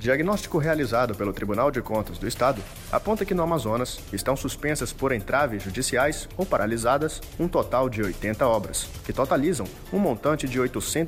Diagnóstico realizado pelo Tribunal de Contas do Estado aponta que no Amazonas estão suspensas por entraves judiciais ou paralisadas um total de 80 obras, que totalizam um montante de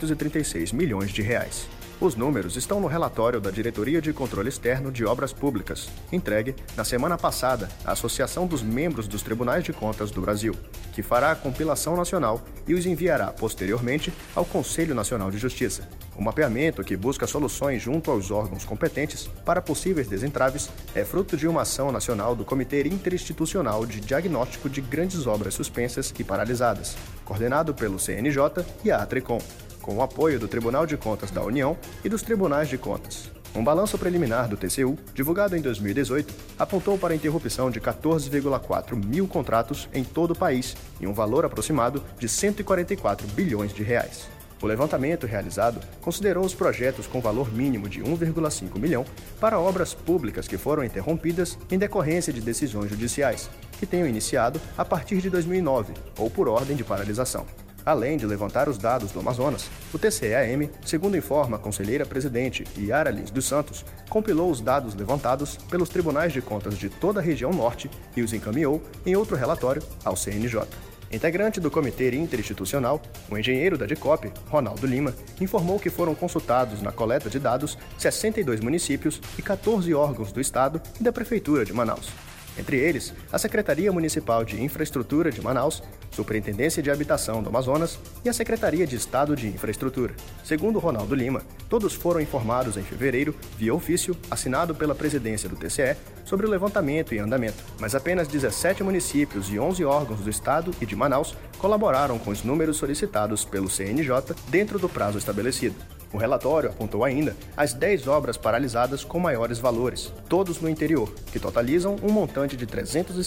836 milhões de reais. Os números estão no relatório da Diretoria de Controle Externo de Obras Públicas, entregue na semana passada à Associação dos Membros dos Tribunais de Contas do Brasil, que fará a compilação nacional e os enviará posteriormente ao Conselho Nacional de Justiça. O mapeamento, que busca soluções junto aos órgãos competentes para possíveis desentraves, é fruto de uma ação nacional do Comitê Interinstitucional de Diagnóstico de Grandes Obras Suspensas e Paralisadas, coordenado pelo CNJ e a ATRECOM, com o apoio do Tribunal de Contas da União e dos Tribunais de Contas. Um balanço preliminar do TCU, divulgado em 2018, apontou para a interrupção de 14,4 mil contratos em todo o país e um valor aproximado de 144 bilhões de reais. O levantamento realizado considerou os projetos com valor mínimo de 1,5 milhão para obras públicas que foram interrompidas em decorrência de decisões judiciais, que tenham iniciado a partir de 2009 ou por ordem de paralisação. Além de levantar os dados do Amazonas, o TCE-AM, segundo informa a conselheira-presidente Yara Lins dos Santos, compilou os dados levantados pelos tribunais de contas de toda a região norte e os encaminhou em outro relatório ao CNJ. Integrante do Comitê Interinstitucional, o engenheiro da DICOP, Ronaldo Lima, informou que foram consultados na coleta de dados 62 municípios e 14 órgãos do Estado e da Prefeitura de Manaus. Entre eles, a Secretaria Municipal de Infraestrutura de Manaus, Superintendência de Habitação do Amazonas e a Secretaria de Estado de Infraestrutura. Segundo Ronaldo Lima, todos foram informados em fevereiro, via ofício, assinado pela presidência do TCE, sobre o levantamento em andamento, mas apenas 17 municípios e 11 órgãos do Estado e de Manaus colaboraram com os números solicitados pelo CNJ dentro do prazo estabelecido. O relatório apontou ainda as 10 obras paralisadas com maiores valores, todos no interior, que totalizam um montante de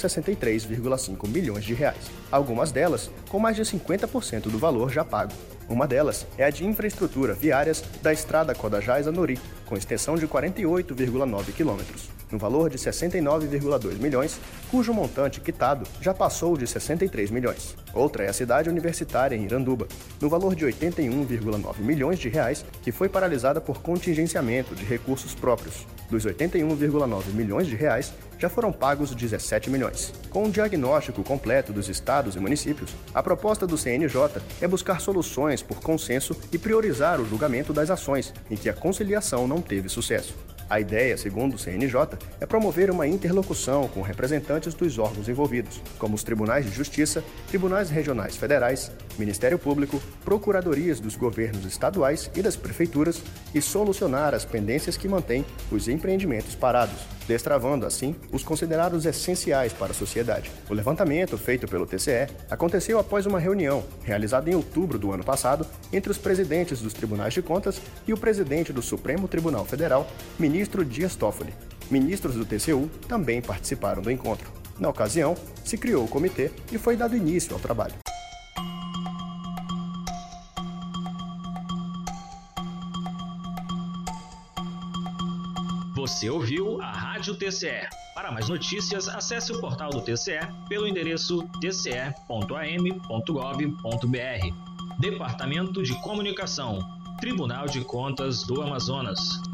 363,5 milhões de reais. Algumas delas com mais de 50% do valor já pago. Uma delas é a de infraestrutura viárias da estrada Codajás-Anuri, com extensão de 48,9 quilômetros, no valor de 69,2 milhões, cujo montante quitado já passou de 63 milhões. Outra é a cidade universitária em Iranduba, no valor de 81,9 milhões de reais, que foi paralisada por contingenciamento de recursos próprios. Dos 81,9 milhões de reais, já foram pagos 17 milhões. Com um diagnóstico completo dos estados e municípios, a proposta do CNJ é buscar soluções por consenso e priorizar o julgamento das ações em que a conciliação não teve sucesso. A ideia, segundo o CNJ, é promover uma interlocução com representantes dos órgãos envolvidos, como os tribunais de justiça, tribunais regionais federais, Ministério Público, procuradorias dos governos estaduais e das prefeituras, e solucionar as pendências que mantêm os empreendimentos parados, destravando, assim, os considerados essenciais para a sociedade. O levantamento feito pelo TCE aconteceu após uma reunião, realizada em outubro do ano passado, entre os presidentes dos tribunais de contas e o presidente do Supremo Tribunal Federal, ministro Dias Toffoli. Ministros do TCU também participaram do encontro. Na ocasião, se criou o comitê e foi dado início ao trabalho. Você ouviu a Rádio TCE. Para mais notícias, acesse o portal do TCE pelo endereço tce.am.gov.br. Departamento de Comunicação, Tribunal de Contas do Amazonas.